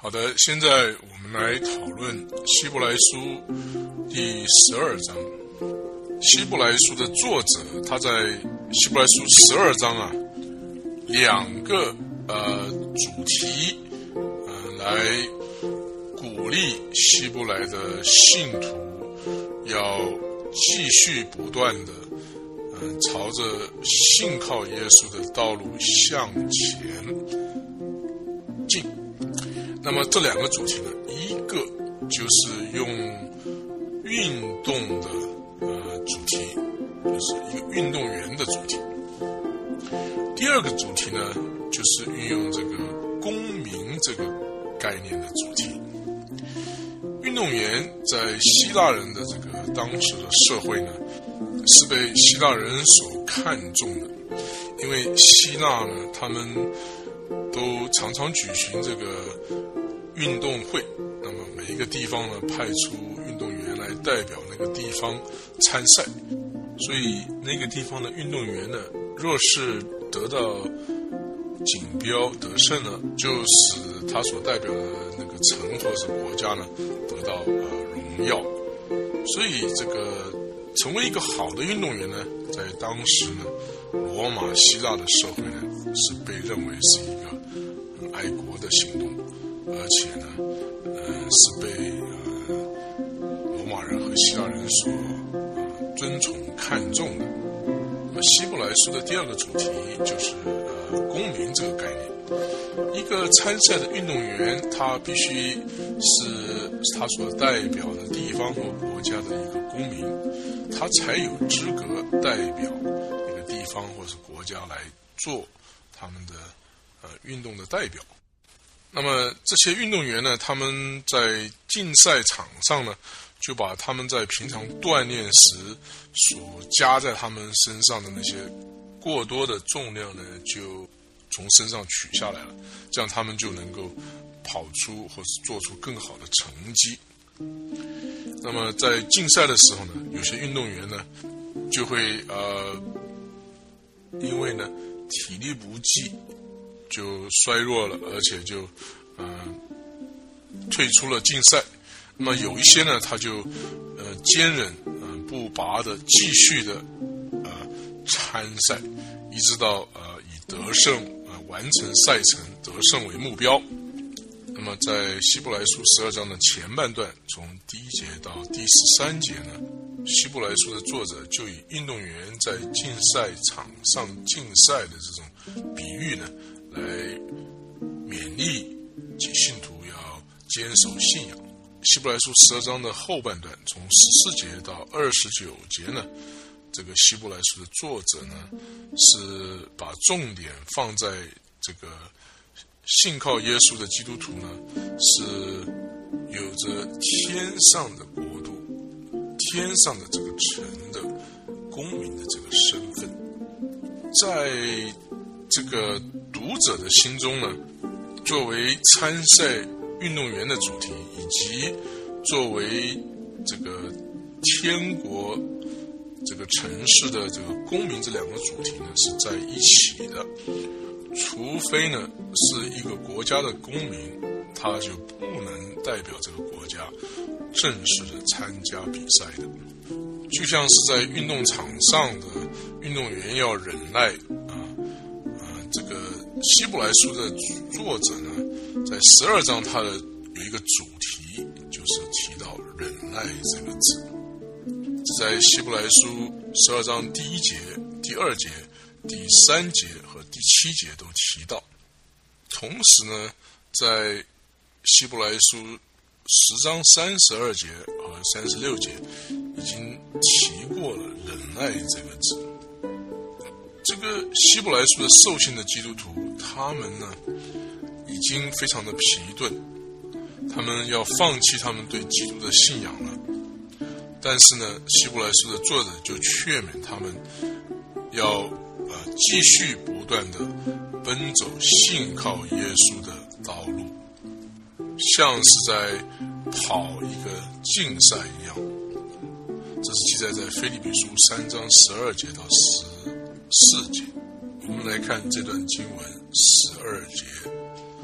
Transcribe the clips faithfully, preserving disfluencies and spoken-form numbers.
好的，现在我们来讨论希伯来书第十二章。希伯来书的作者他在希伯来书十二章啊，两个呃主题呃来鼓励希伯来的信徒要继续不断的呃朝着信靠耶稣的道路向前进。那么这两个主题呢，一个就是用运动的呃主题，就是一个运动员的主题。第二个主题呢，就是运用这个公民这个概念的主题。运动员在希腊人的这个当时的社会呢，是被希腊人所看重的，因为希腊呢，他们都常常举行这个运动会，那么每一个地方呢派出运动员来代表那个地方参赛，所以那个地方的运动员呢，若是得到锦标得胜呢，就使他所代表的那个城或者是国家呢得到呃荣耀。所以这个成为一个好的运动员呢，在当时呢，罗马希腊的社会呢是被认为是一个很爱国的行动，而且呢，呃，是被呃罗马人和希腊人所呃尊崇看重的。那么希伯来书的第二个主题就是呃公民这个概念。一个参赛的运动员，他必须是他所代表的地方或国家的一个公民，他才有资格代表一个地方或是国家来做他们的呃运动的代表。那么这些运动员呢，他们在竞赛场上呢，就把他们在平常锻炼时所加在他们身上的那些过多的重量呢，就从身上取下来了，这样他们就能够跑出或是做出更好的成绩。那么在竞赛的时候呢，有些运动员呢就会呃因为呢体力不济就衰弱了，而且就呃退出了竞赛。那么有一些呢，他就呃坚忍呃不拔的继续的呃参赛，一直到呃以得胜呃完成赛程得胜为目标。那么在希伯来书十二章的前半段，从第一节到第十三节呢，希伯来书的作者就以运动员在竞赛场上竞赛的这种比喻呢，来勉励其信徒要坚守信仰。希伯来书十二章的后半段，从十四节到二十九节呢，这个希伯来书的作者呢，是把重点放在这个信靠耶稣的基督徒呢，是有着天上的国度、天上的这个城的公民的这个身份。在这个读者的心中呢，作为参赛运动员的主题，以及作为这个天国这个城市的这个公民，这两个主题呢是在一起的。除非呢是一个国家的公民，他就不能代表这个国家正式的参加比赛的。就像是在运动场上的运动员要忍耐啊啊，这个希伯来书的作者呢，在十二章他的有一个主题，就是提到忍耐这个字。这在希伯来书十二章第一节、第二节、第三节和第七节都提到。同时呢，在希伯来书十章三十二节和三十六节已经提过了忍耐这个字。这个希伯来书的受信的基督徒，他们呢已经非常的疲顿，他们要放弃他们对基督的信仰了。但是呢，希伯来书的作者就劝勉他们要呃继续不断的奔走信靠耶稣的道路，像是在跑一个竞赛一样。这是记载在腓立比书三章十二节到十四节。我们来看这段经文十二节，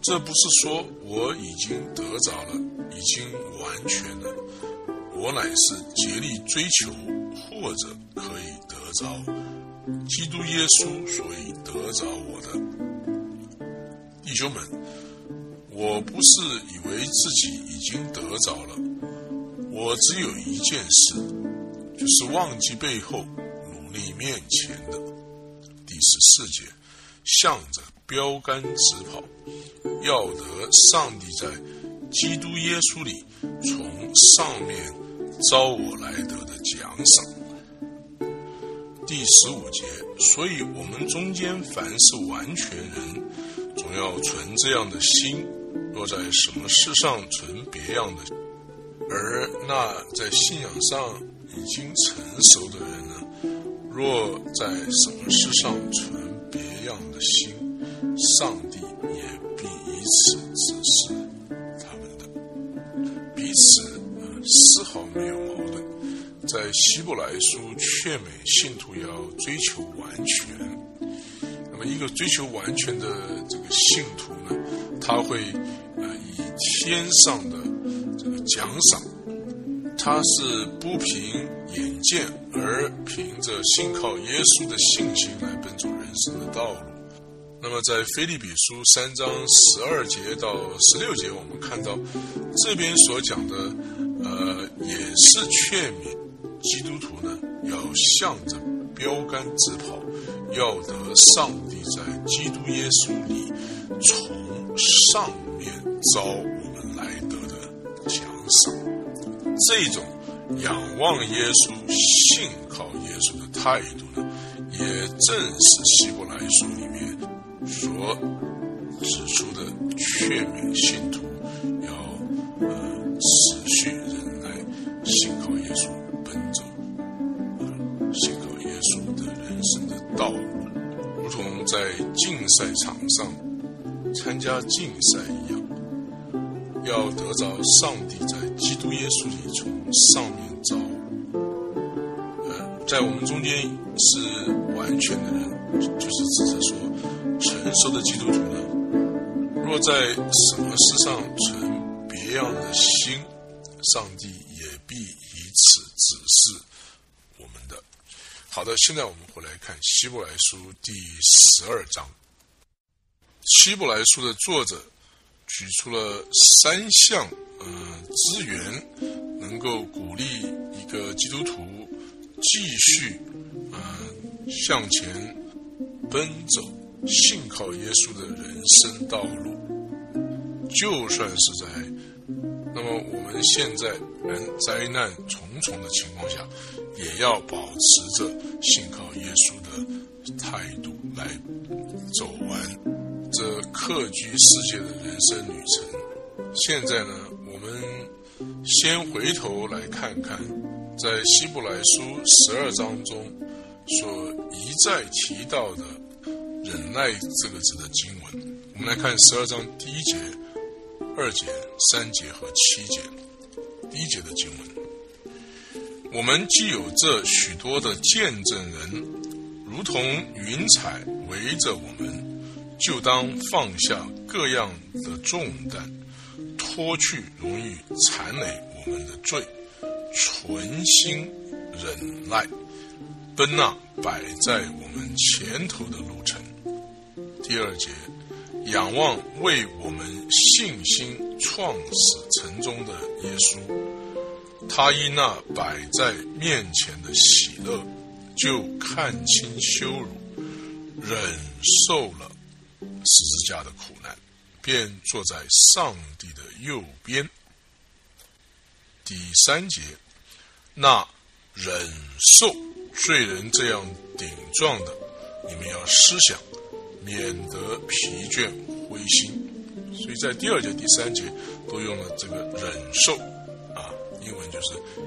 这不是说我已经得着了，已经完全了，我乃是竭力追求，或者可以得着基督耶稣，所以得着我的。弟兄们，我不是以为自己已经得着了，我只有一件事，就是忘记背后，努力面前的。第十四节，向着标杆直跑，要得上帝在基督耶稣里从上面招我来得的奖赏。第十五节，所以我们中间凡是完全人，总要存这样的心，若在什么事上存别样的，而那在信仰上已经成熟的人呢，若在什么事上存别样的心，上帝也必以此指示他们的。彼此、呃、丝毫没有矛盾。在希伯来书劝勉信徒要追求完全。那么一个追求完全的这个信徒呢，他会、呃、以天上的这个奖赏，他是不凭眼见，而凭着信靠耶稣的信心来奔走人生的道路。那么在腓立比书三章十二节到十六节，我们看到这边所讲的呃，也是劝勉基督徒呢，要向着标杆直跑，要得上帝在基督耶稣里从上面招我们来得的奖赏。这种仰望耶稣、信靠耶稣的态度呢，也正是希伯来书里面所指出的劝勉信徒要呃持续忍耐，信靠耶稣，奔走呃信靠耶稣的人生的道路，如同在竞赛场上参加竞赛一样，要得着上帝在基督耶稣里从上面招。呃，在我们中间是完全的人，就是指着说成熟的基督徒呢，若在什么事上存别样的心，上帝也必以此指示我们的。好的，现在我们回来看希伯来书第十二章。希伯来书的作者举出了三项呃资源，能够鼓励一个基督徒继续呃向前奔走，信靠耶稣的人生道路。就算是在那么我们现在灾难重重的情况下，也要保持着信靠耶稣的态度来走完这客居世界的人生旅程。现在呢，我们先回头来看看在希伯来书十二章中所一再提到的忍耐这个字的经文。我们来看十二章第一节、二节、三节和七节。第一节的经文，我们既有这许多的见证人，如同云彩围着我们，就当放下各样的重担，脱去容易缠累我们的罪，存心忍耐，奔那摆在我们前头的路程。第二节，仰望为我们信心创始成终的耶稣，他因那摆在面前的喜乐，就看清羞辱，忍受了十字架的苦难，便坐在上帝的右边。第三节，那忍受罪人这样顶撞的，你们要思想，免得疲倦灰心。所以在第二节、第三节都用了这个忍受啊，英文就是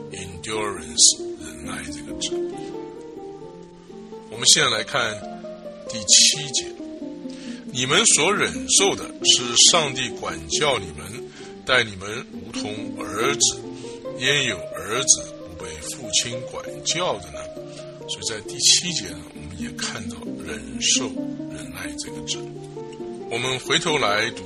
endurance 忍耐这个字。我们现在来看第七节，你们所忍受的是上帝管教你们，待你们如同儿子，焉有儿子不被父亲管教的呢？所以在第七节呢，我们也看到忍受忍耐这个字。我们回头来读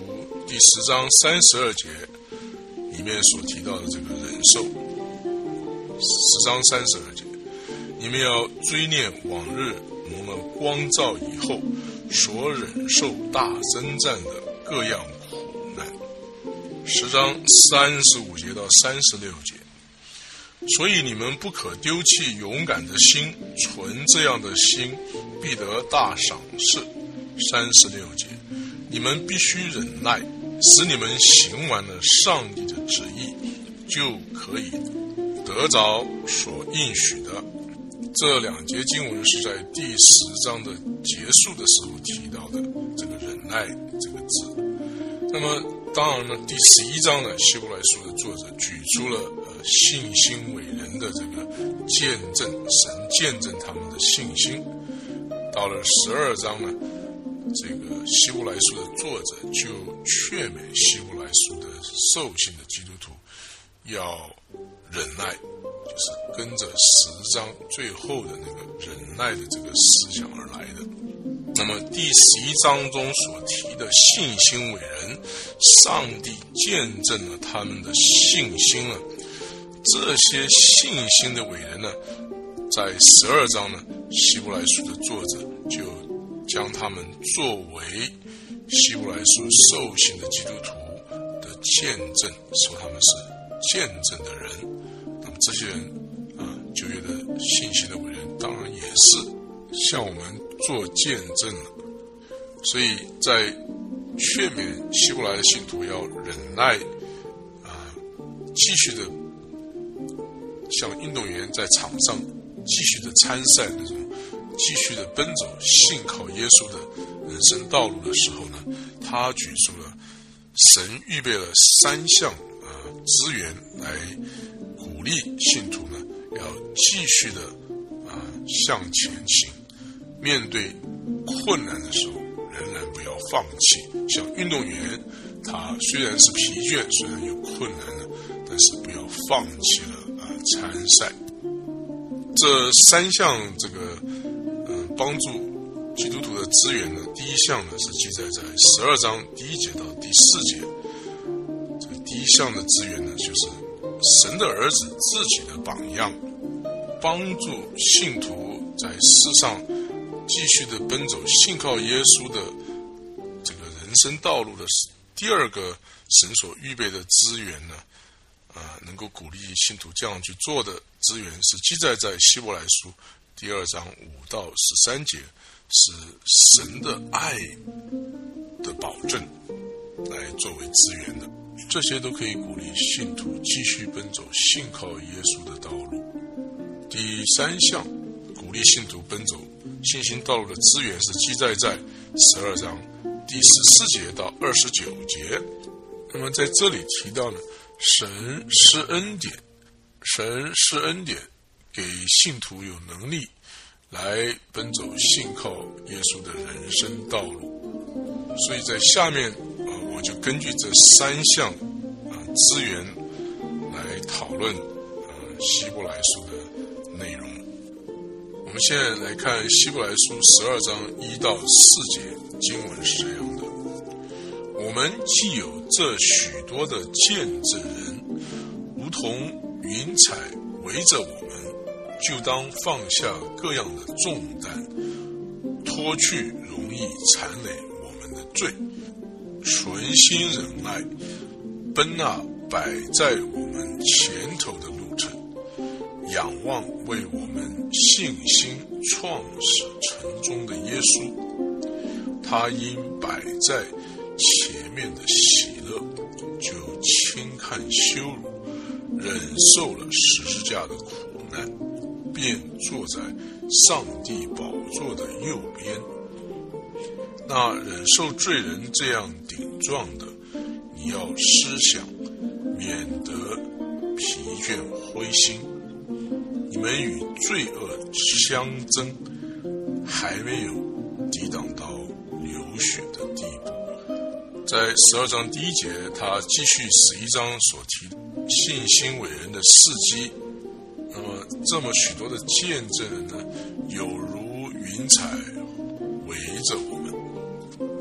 第十章三十二节里面所提到的这个忍受，十章三十二节，你们要追念往日蒙了光照以后所忍受大征战的各样苦难。十章三十五节到三十六节，所以你们不可丢弃勇敢的心，存这样的心必得大赏赐。三十六节，你们必须忍耐，使你们行完了上帝的旨意，就可以得着所应许的。这两节经文是在第十章的结束的时候提到的这个忍耐这个字。那么当然呢，第十一章呢，希伯来书的作者举出了呃信心伟人的这个见证，神见证他们的信心。到了十二章呢，这个希伯来书的作者就劝勉希伯来书的受信的基督徒要忍耐，就是跟着十章最后的那个忍耐的这个思想而来的。那么第十一章中所提的信心伟人，上帝见证了他们的信心了。这些信心的伟人呢，在十二章呢，希伯来书的作者就将他们作为希伯来书受信的基督徒的见证，说他们是见证的人。那么这些人啊，旧约的信心的伟人，当然也是向我们做见证了。所以在劝勉希伯来的信徒要忍耐啊，继续的像运动员在场上继续的参赛那种，继续的奔走信靠耶稣的人生道路的时候呢，他举出了神预备了三项啊资源来鼓励信徒呢，要继续的啊向前行，面对困难的时候仍然不要放弃。像运动员，他虽然是疲倦，虽然有困难了，但是不要放弃了啊参赛。这三项这个嗯、呃、帮助基督徒的资源呢，第一项呢是记载在十二章第一节到第四节。这个第一项的资源呢，就是神的儿子自己的榜样，帮助信徒在世上继续的奔走信靠耶稣的这个人生道路的第二个神所预备的资源呢，啊，能够鼓励信徒这样去做的资源是记载在希伯来书第二章五到十三节，是神的爱的保证来作为资源的。这些都可以鼓励信徒继续奔走信靠耶稣的道路。第三项鼓励信徒奔走信心道路的资源是记载在十二章第十四节到二十九节。那么在这里提到呢，神施恩典，神施恩典给信徒有能力来奔走信靠耶稣的人生道路。所以在下面啊，我就根据这三项啊资源来讨论啊希伯来书的内容。我们现在来看希伯来书十二章一到四节，经文是这样的：我们既有这许多的见证人，如同云彩围着我们，就当放下各样的重担，脱去容易缠累我们的罪，存心忍耐，奔那摆在我们前头的路程，仰望为我们信心创始成终的耶稣。他因摆在前面的喜乐，就轻看羞辱，忍受了十字架的苦难，便坐在上帝宝座的右边。那忍受罪人这样顶撞的，你要思想，免得疲倦灰心。你们与罪恶相争，还没有抵挡到流血的地步。在十二章第一节，他继续十一章所提的信心伟人的事迹。那么这么许多的见证人呢，有如云彩围着我们。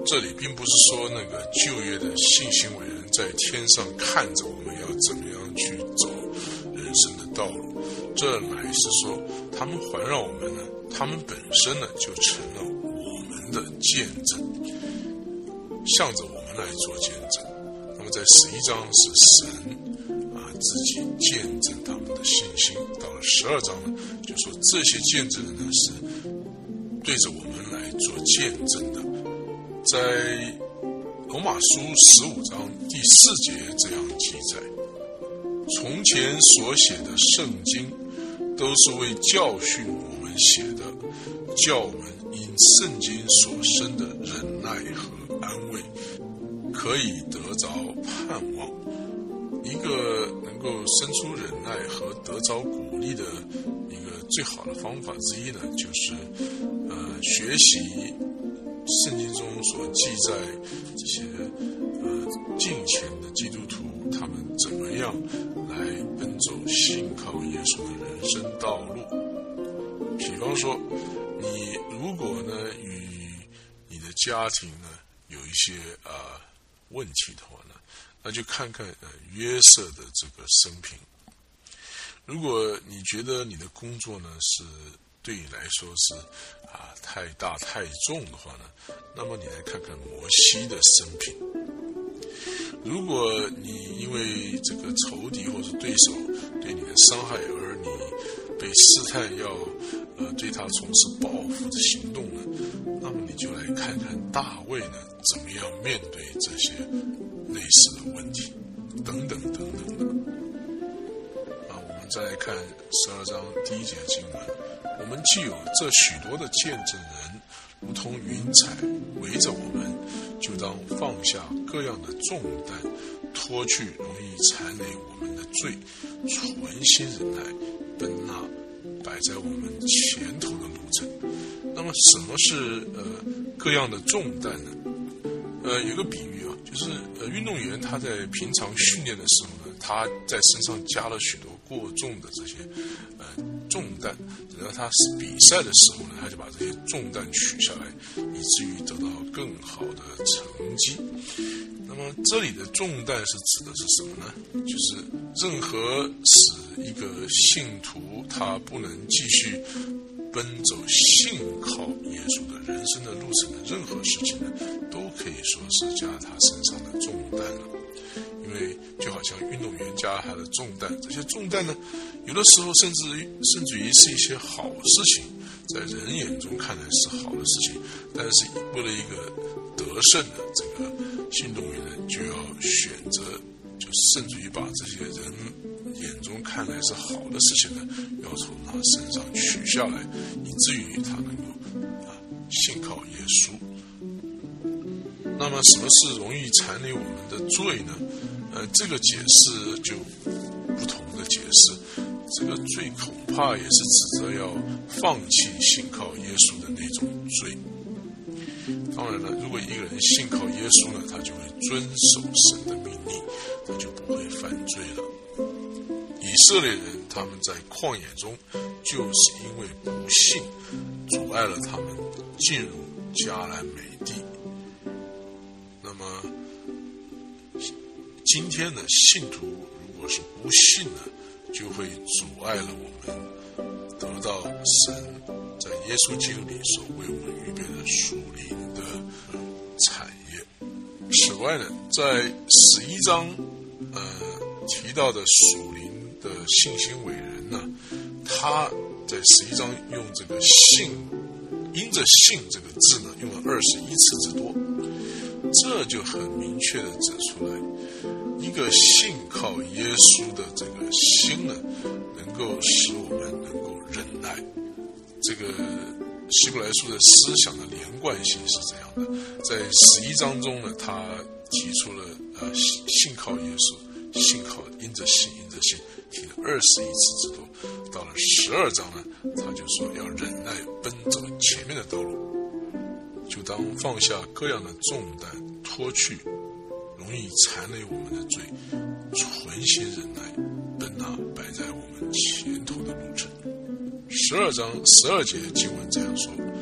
这里并不是说那个旧约的信心伟人在天上看着我们要怎么样去走人生的道路，这乃是说他们环绕我们呢，他们本身呢就成了我们的见证，向着我们来做见证。那么在十一章是神啊自己见证他们的信心，到了十二章呢，就说这些见证人呢是对着我们来做见证的。在罗马书十五章第四节这样记载：从前所写的圣经都是为教训我们写的，叫我们因圣经所生的忍耐和安慰，可以得着盼望。一个能够生出忍耐和得着鼓励的一个最好的方法之一呢，就是呃学习圣经中所记载这些呃近前的基督徒他们怎么样来奔走信靠耶稣的人生道路。比方说，你如果呢与你的家庭呢有一些啊、呃、问题的话呢，那就看看呃约瑟的这个生平。如果你觉得你的工作呢是对你来说是啊太大太重的话呢，那么你来看看摩西的生平。如果你因为这个仇敌或是对手对你的伤害而你被试探要呃对他从事报复的行动呢，那么你就来看看大卫呢怎么样面对这些类似的问题，等等等等的。啊，我们再来看十二章第一节经文。我们既有这许多的见证人，如同云彩围着我们，就当放下各样的重担，脱去容易缠累我们的罪，存心忍耐，奔那摆在我们前头的路程。那么什么是呃各样的重担呢？呃，有个比喻啊，就是呃运动员他在平常训练的时候呢，他在身上加了许多过重的这些呃重担，等到他比赛的时候呢，他就把这些重担取下来，以至于得到更好的成绩。那么这里的重担是指的是什么呢？就是任何使一个信徒他不能继续奔走信靠耶稣的人生的路程的任何事情呢，都可以说是加他身上的重担了。因为就好像运动员加他的重担，这些重担呢，有的时候甚至甚至于是一些好事情，在人眼中看来是好的事情，但是为了一个得胜的这个运动员呢，就要选择，就甚至于把这些人眼中看来是好的事情呢，要从他身上取下来，以至于他能够啊信靠耶稣。那么什么是容易缠累我们的罪呢？呃，这个解释就不同的解释。这个罪恐怕也是指着要放弃信靠耶稣的那种罪。当然了，如果一个人信靠耶稣呢，他就会遵守神的命令，他就不会犯罪了。以色列人他们在旷野中，就是因为不信，阻碍了他们进入迦南美地。那么今天的信徒如果是不信呢，就会阻碍了我们得到神在耶稣基督里所为我们预备的属灵的产业。此外呢，在十一章呃提到的属灵的信心伟人呢，他在十一章用这个信，因着信这个字呢，用了二十一次之多。这就很明确的指出来，一个信靠耶稣的这个心呢，能够使我们能够忍耐。这个希伯来书的思想的连贯性是这样的，在十一章中呢，他提出了呃信靠耶稣，信靠因着信因着信，提了二十一次之多。到了十二章呢，他就说要忍耐奔走前面的道路，就当放下各样的重担，脱去容易缠累我们的罪，存心忍耐，奔那摆在我们前头的路程。十二章十二节经文这样说：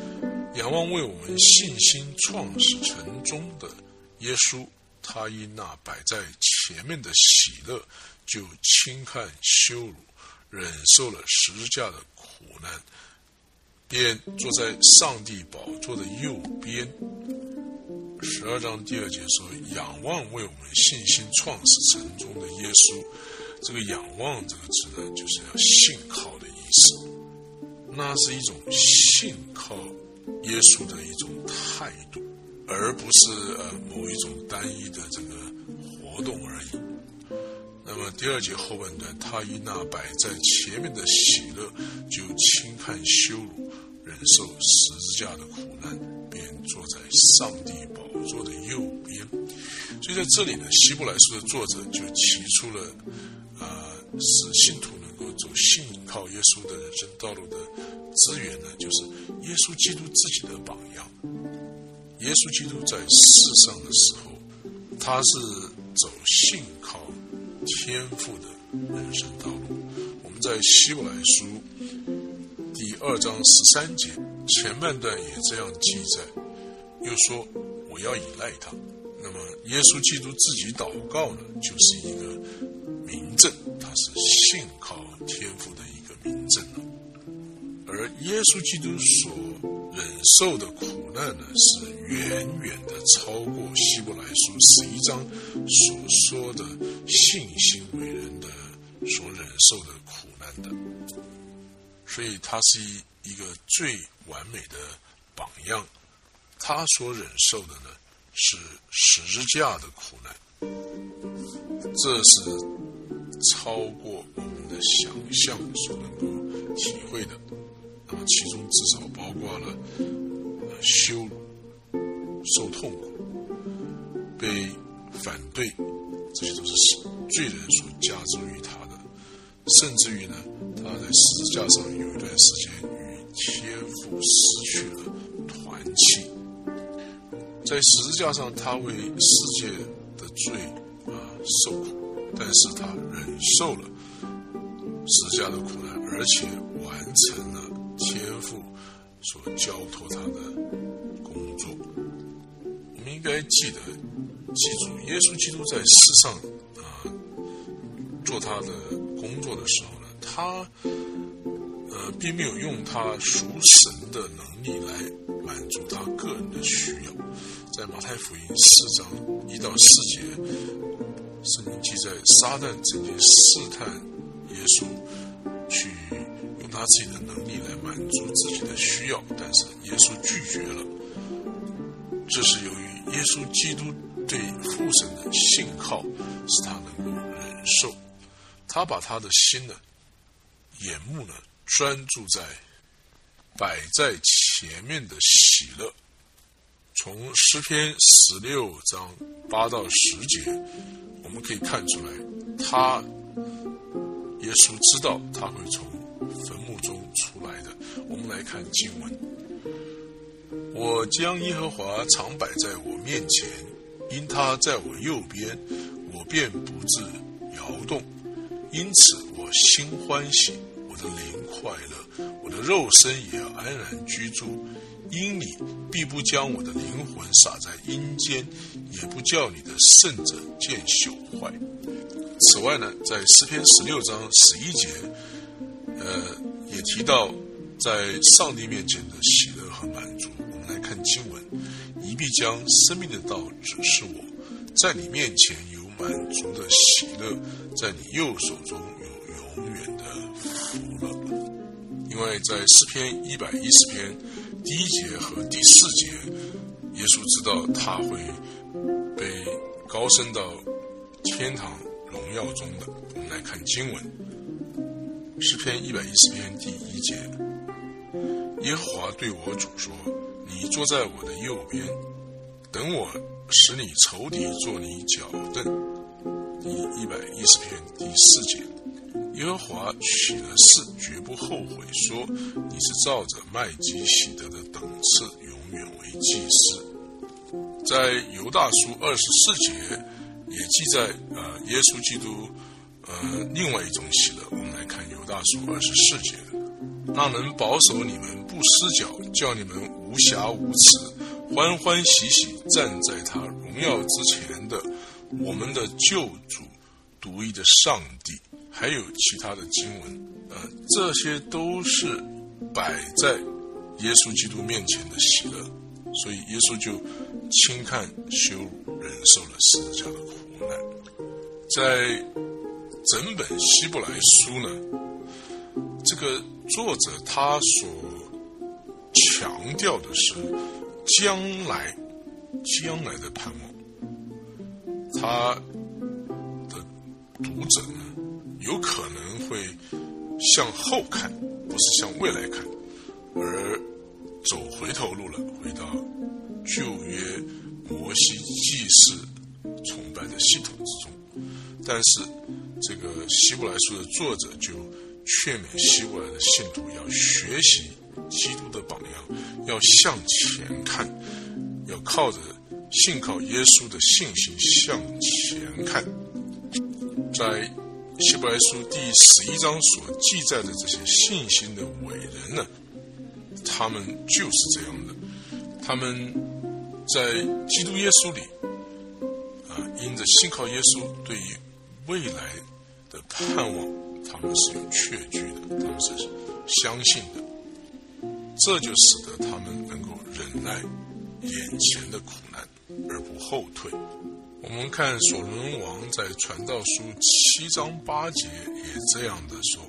仰望为我们信心创始成终的耶稣，他因那摆在前面的喜乐，就轻看羞辱，忍受了十字架的苦难，便坐在上帝宝座的右边。十二章第二节说，仰望为我们信心创始成终的耶稣，这个仰望这个字呢，就是要信靠的意思，那是一种信靠耶稣的一种态度，而不是呃某一种单一的这个活动而已。那么第二节后半段，他因那摆在前面的喜乐，就轻看羞辱，忍受十字架的苦难，便坐在上帝宝座的右边。所以在这里呢，希伯来书的作者就提出了呃使信徒能够走信靠耶稣的人生道路的资源呢，就是耶稣基督自己的榜样。耶稣基督在世上的时候，他是走信靠天父的人生道路。我们在希伯来书第二章十三节前半段也这样记载，又说我要依赖他。那么耶稣基督自己祷告呢，就是一个明证，他是信靠天父的一个明证了。而耶稣基督所忍受的苦难呢，是远远的超过希伯来书十一章所说的信心为人的所忍受的苦难的。所以他是一个最完美的榜样，他所忍受的呢，是十字架的苦难，这是超过我们的想象所能够体会的。那么其中至少包括了羞辱、受痛苦、被反对，这些都是罪人所加诸于他的。甚至于呢，他在十字架上有一段时间与天父失去了团契。在十字架上，他为世界的罪啊受苦，但是他忍受了十字架的苦难，而且完成了天父所交托他的工作。我们应该记得记住，耶稣基督在世上啊做他的工作的时候呢，他呃并没有用他属神的能力来满足他个人的需要。在马太福音四章一到四节，圣经记载撒旦曾经试探耶稣，去用他自己的能力来满足自己的需要，但是耶稣拒绝了。这是由于耶稣基督对父神的信靠，使他能够忍受。他把他的心呢，眼目呢，专注在摆在前面的喜乐。从诗篇十六章八到十节，我们可以看出来，他耶稣知道他会从坟墓中出来的。我们来看经文：我将耶和华常摆在我面前，因他在我右边，我便不致摇动。因此我心欢喜，我的灵快乐，我的肉身也要安然居住。因你必不将我的灵魂撒在阴间，也不叫你的圣者见朽坏。此外呢，在诗篇十六章十一节，呃，也提到在上帝面前的喜乐和满足。我们来看经文：你必将生命的道指示我，在你面前有满足的喜乐，在你右手中有永远的福乐。因为在诗篇一百一十篇第一节和第四节，耶稣知道他会被高升到天堂荣耀中的。我们来看经文：诗篇一百一十篇第一节，耶和华对我主说，你坐在我的右边，等我使你仇敌坐你脚凳。第一百一十篇第四节，耶和华起了誓，绝不后悔，说你是照着麦基洗德的等次，永远为祭司。在犹大书二十四节也记载呃耶稣基督呃另外一种喜乐。我们来看犹大书二十四节， 那能保守你们不失脚，叫你们无瑕无疵，欢欢喜喜站在他荣耀之前的我们的救主独一的上帝。还有其他的经文，呃，这些都是摆在耶稣基督面前的喜乐，所以耶稣就轻看羞辱，忍受了十字架的苦难。在整本希伯来书呢，这个作者他所强调的是将来将来的盼望，他的读者呢有可能会向后看，不是向未来看，而走回头路了，回到旧约摩西祭祀崇拜的系统之中。但是这个希伯来书的作者就劝勉希伯来的信徒要学习基督的榜样，要向前看，要靠着信靠耶稣的信心向前看。在希伯来书第十一章所记载的这些信心的伟人呢，他们就是这样的，他们在基督耶稣里啊，因着信靠耶稣，对于未来的盼望他们是有确据的，他们是相信的，这就使得他们能够忍耐眼前的苦难而不后退。我们看所罗门王在传道书七章八节也这样的说，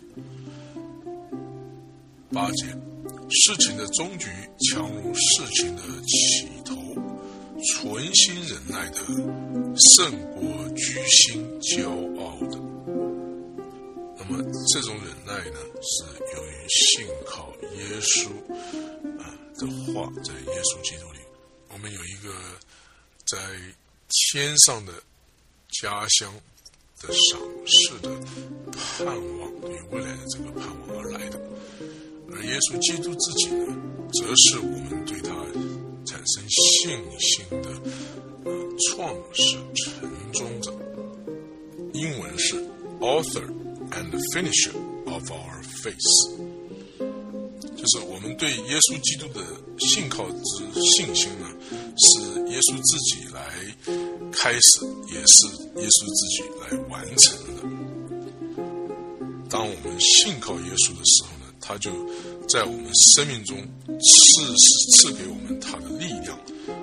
八节，事情的终局强如事情的起头，存心忍耐的胜过居心骄傲的。那么这种忍耐呢，是由于信靠耶稣啊的话，在耶稣基督里，我们有一个在天上的家乡的赏识的盼望，对于未来的这个盼望而来的。而耶稣基督自己呢，则是我们对他产生信心的呃创始成终者。英文是 author and finisher of our faith， 就是我们对耶稣基督的信靠之信心呢，是耶稣自己来开始，也是耶稣自己来完成的。当我们信靠耶稣的时候呢，他就在我们生命中赐赐给我们他的力量。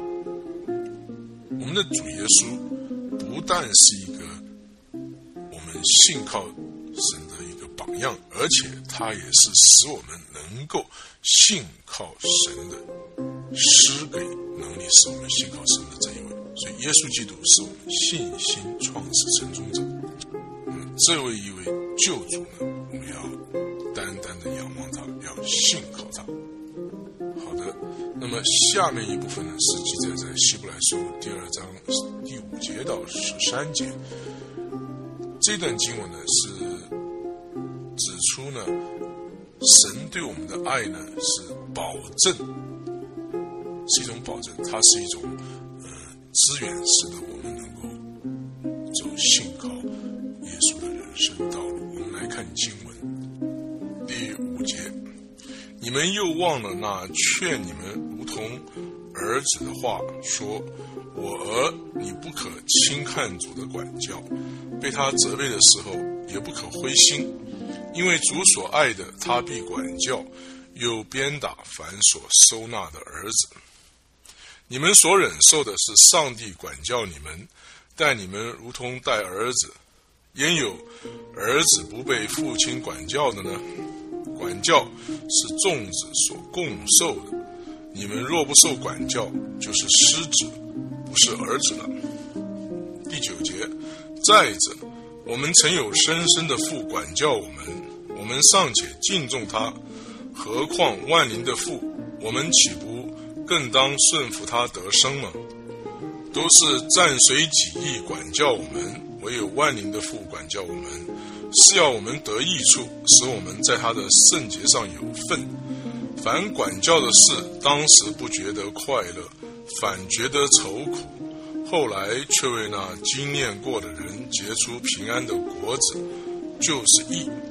我们的主耶稣不但是一个我们信靠神的一个榜样，而且他也是使我们能够信靠神的施给能力，使我们信靠神的这一位。所以耶稣基督是我们信心创始成终者。嗯，这位一位救主呢，我们要单单的仰望他，要信靠他。好的，那么下面一部分呢，是记载在希伯来书第二章第五节到十三节。这段经文呢，是指出呢，神对我们的爱呢是保证，是一种保证，它是一种呃资源，使得我们能够走信靠耶稣的人生道路。我们来看经文第五节，你们又忘了那劝你们如同儿子的话，说我儿，你不可轻看主的管教，被他责备的时候也不可灰心，因为主所爱的他必管教，又鞭打凡所收纳的儿子。你们所忍受的是上帝管教你们，待你们如同待儿子。焉有儿子不被父亲管教的呢？管教是众子所共受的，你们若不受管教，就是失子，不是儿子了。第九节，再者，我们曾有深深的父管教我们，我们尚且敬重他，何况万灵的父，我们岂不更当顺服他得生吗？都是暂随己意管教我们，唯有万灵的父管教我们，是要我们得益处，使我们在他的圣洁上有份。凡管教的事，当时不觉得快乐，反觉得愁苦，后来却为那经验过的人结出平安的果子，就是义。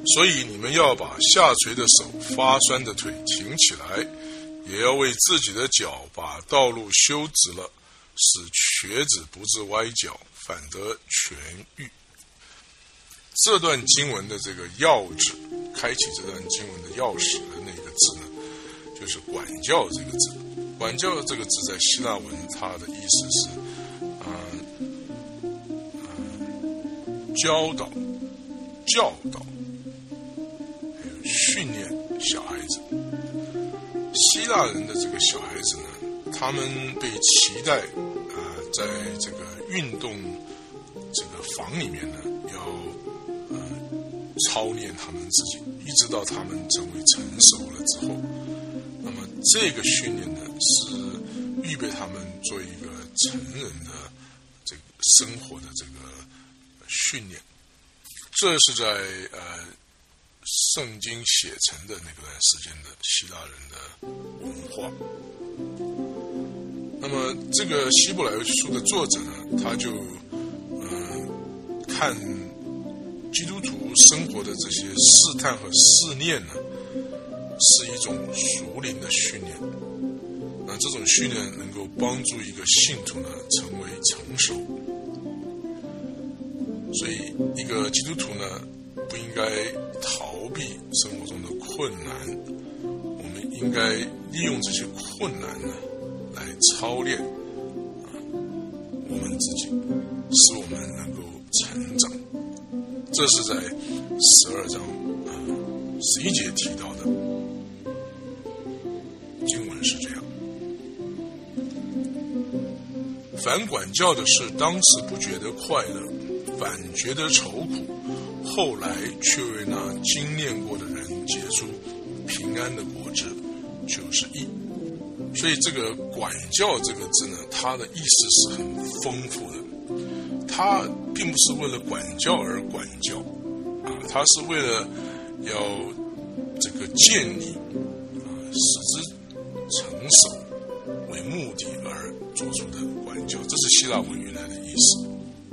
所以你们要把下垂的手、发酸的腿挺起来，也要为自己的脚把道路修直了，使瘸子不致歪脚，反得痊愈。这段经文的这个要旨，开启这段经文的钥匙的那个字呢，就是管教这个字。管教这个字在希腊文，它的意思是啊、呃呃、教导、教导，还有训练小孩子。希腊人的这个小孩子呢，他们被期待啊、呃，在这个运动这个房里面呢，要呃操练他们自己，一直到他们成为成熟了之后。那么这个训练呢，是预备他们做一个成人的这个生活的这个训练。这是在呃圣经写成的那段时间的希腊人的文化。那么这个希伯来书的作者呢，他就嗯、呃、看基督徒生活的这些试探和试炼呢，是一种属灵的训练。那这种训练能够帮助一个信徒呢成为成熟。所以一个基督徒呢，不应该逃避生活中的困难，我们应该利用这些困难呢来操练啊我们自己，使我们能够成长。这是在十二章啊十一节提到的经文是这样。凡管教的事，当时不觉得快乐，反觉得愁苦，后来却为那经验过的人结出平安的果子，就是义。所以这个管教这个字呢，它的意思是很丰富的。它并不是为了管教而管教啊，它是为了要这个建立啊，使之成熟为目的而做出的管教，这是希腊文原来的意思。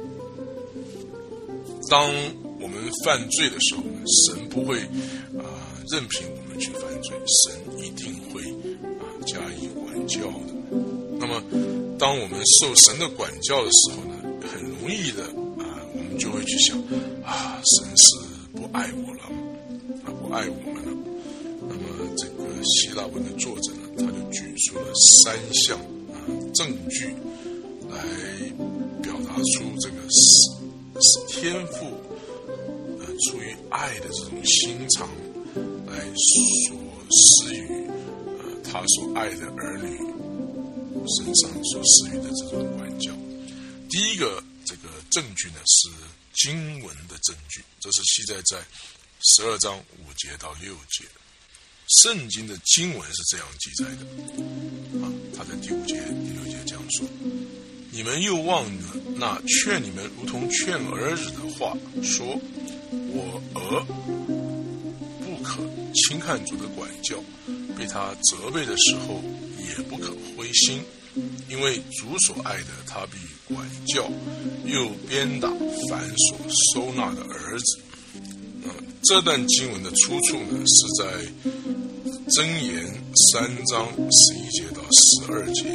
当我们犯罪的时候呢，神不会啊、呃、任凭我们去犯罪，神一定会啊、呃、加以管教的。那么当我们受神的管教的时候呢，很容易的啊、呃、我们就会去想啊，神是不爱我了啊，不爱我们了。那么这个希腊文的作者呢，他就举出了三项啊、呃、证据来表达出这个是天父呃出于爱的这种心肠来所施予呃他所爱的儿女身上所施予的这种管教。第一个这个证据呢是经文的证据，这是记载在十二章五节到六节。圣经的经文是这样记载的啊，他在第五节第六节这样说：你们又忘了那劝你们如同劝儿子的话，说我儿不可轻看主的管教，被他责备的时候也不可灰心，因为主所爱的他必管教，又鞭打凡所收纳的儿子。这段经文的出处呢，是在箴言三章十一节到十二节。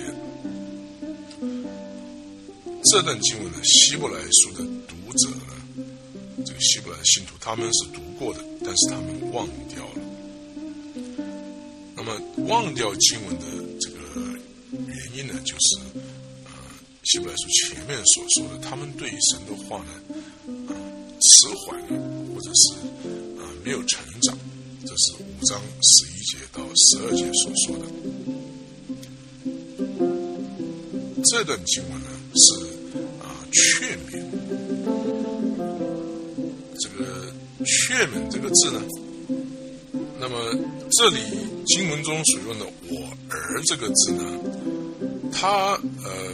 这段经文呢，希伯来书的读者呢，这个希伯来的信徒他们是读过的，但是他们忘掉了。那么忘掉经文的这个原因呢，就是呃，希伯来书前面所说的，他们对神的话呢，呃，迟缓了，或者是呃没有成长。这是五章十一节到十二节所说的。这段经文呢是啊、呃、劝勉。这个劝勉这个字呢，那么这里经文中所用的“我儿”这个字呢，它呃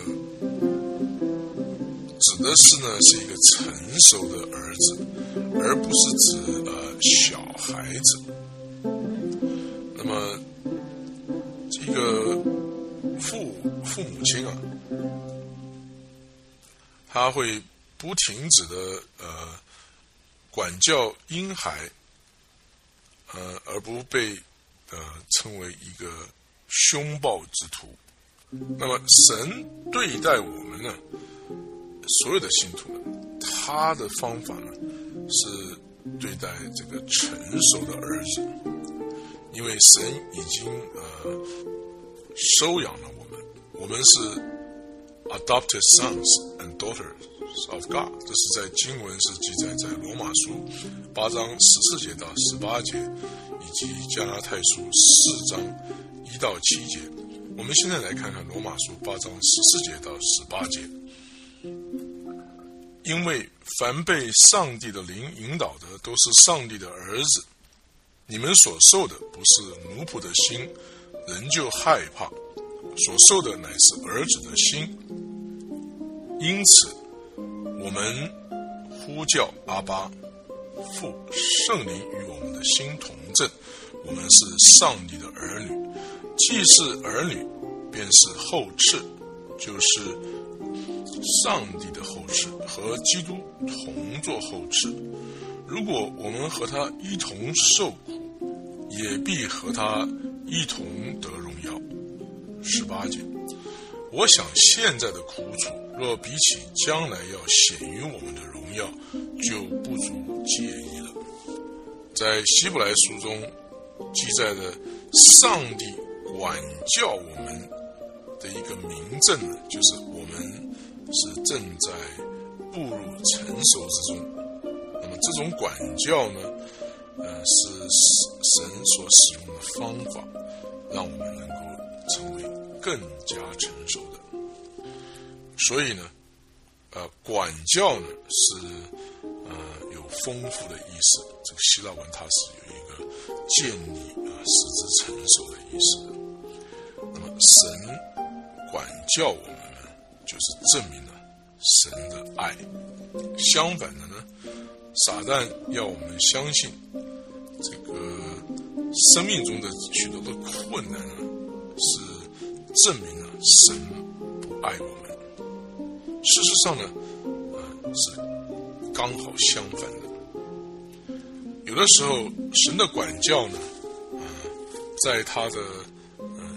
指的是呢是一个成熟的儿子，而不是指呃小孩子。那么这个父父母亲啊，他会不停止的呃管教婴孩呃，而不被呃称为一个凶暴之徒。那么神对待我们呢，所有的信徒呢，他的方法呢是对待这个成熟的儿子，因为神已经呃收养了我们，我们是 adopted sons and daughters of God， 这是在经文是记载在罗马书八章十四节到十八节，以及加拉太书四章一到七节。我们现在来看看罗马书八章十四节到十八节。因为凡被上帝的灵引导的，都是上帝的儿子。你们所受的不是奴仆的心，仍旧害怕；所受的乃是儿子的心。因此，我们呼叫阿爸父，圣灵与我们的心同证，我们是上帝的儿女。既是儿女，便是后嗣，就是上帝的后嗣，和基督同作后嗣。如果我们和他一同受苦，也必和他一同得荣耀。十八节，我想现在的苦楚，若比起将来要显于我们的荣耀，就不足介意了。在希伯来书中记载的上帝管教我们的一个明证呢，就是我们是正在步入成熟之中。那么这种管教呢，呃，是神所使用的方法，让我们能够成为更加成熟的。所以呢，呃，管教呢是呃有丰富的意思。这个希腊文它是有一个建立啊、呃、使之成熟的意思的。那么神管教我们呢，就是证明了神的爱。相反的呢，撒旦要我们相信这个生命中的许多的困难呢，是证明了神不爱我们。事实上呢，呃，是刚好相反的。有的时候，神的管教呢，呃，在他的呃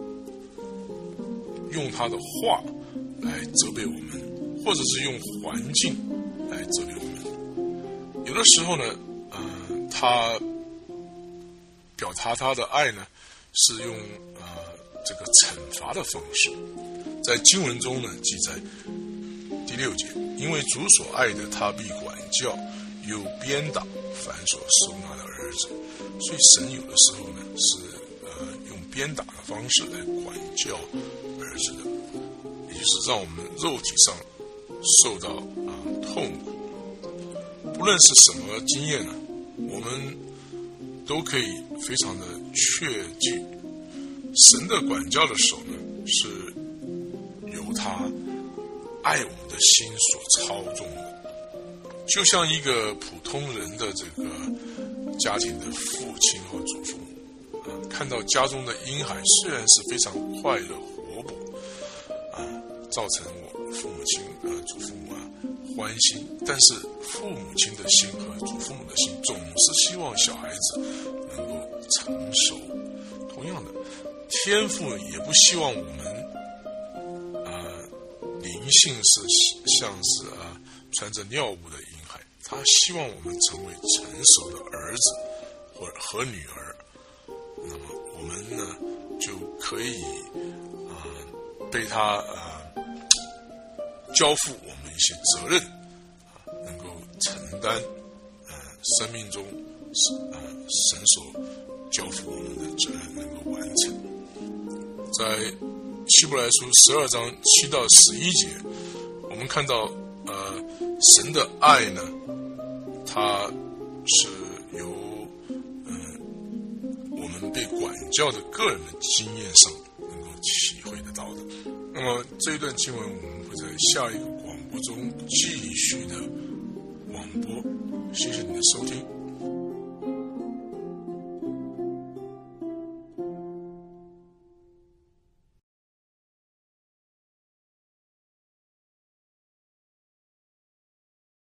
用他的话来责备我们，或者是用环境来责备我们。有的时候呢，呃，他表达他的爱呢，是用呃这个惩罚的方式。在经文中呢，记载第六节，因为主所爱的，他必管教，又鞭打凡所收纳的儿子。所以神有的时候呢，是呃用鞭打的方式来管教儿子的，也就是让我们肉体上受到啊、呃、痛苦。不论是什么经验呢，我们都可以非常的确记，神的管教的手呢，是由他爱我们的心所操纵的。就像一个普通人的这个家庭的父亲或祖父母、啊、看到家中的婴孩虽然是非常快乐活泼啊，造成我父母亲啊祖父母啊欢心，但是父母亲的心和祖父母的心总是希望小孩子能够成熟。同样的，天父也不希望我们啊灵性是像是啊穿着尿布的婴孩，他希望我们成为成熟的儿子或和女儿。那么我们呢就可以啊被他啊交付我们一些责任啊，能够承担呃生命中啊神所交付我们的责任能够完成。在希伯来书十二章七到十一节，我们看到呃神的爱呢，它是由嗯、呃、我们被管教的个人的经验上能够体会得到的。那么这一段经文我们会在下一个广播中继续的广播。谢谢你的收听。